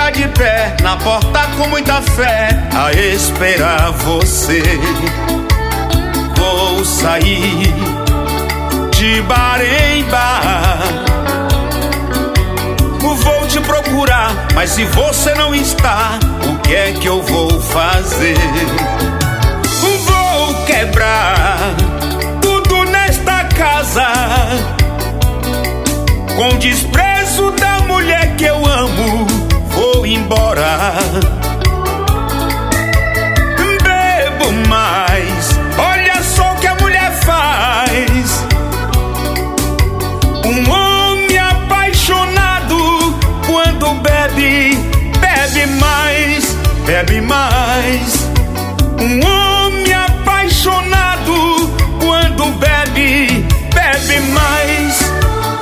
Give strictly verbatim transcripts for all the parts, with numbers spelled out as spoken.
ficar de pé na porta com muita fé a esperar você. Vou sair de bar em bar, vou te procurar, mas se você não está, o que é que eu vou fazer? Vou quebrar tudo nesta casa, com desprezo da mulher que eu amo, vou embora. Bebo mais, olha só o que a mulher faz. Um homem apaixonado, quando bebe, bebe mais, bebe mais. Um homem apaixonado, quando bebe, bebe mais.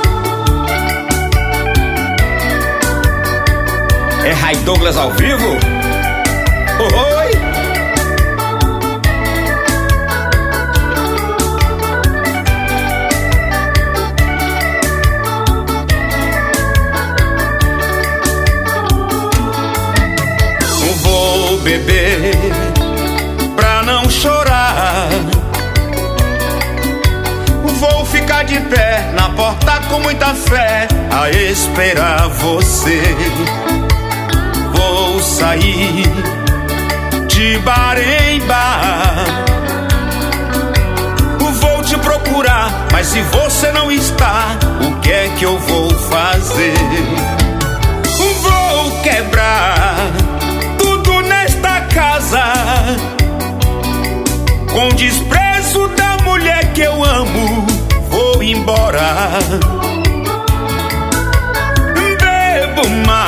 É Ray Douglas ao vivo? Oi! Vou beber pra não chorar, vou ficar de pé na porta com muita fé a esperar você. Vou sair de bar em bar, vou te procurar, mas se você não está, o que é que eu vou fazer? Vou quebrar tudo nesta casa, com desprezo da mulher que eu amo, vou embora. Bebo mais,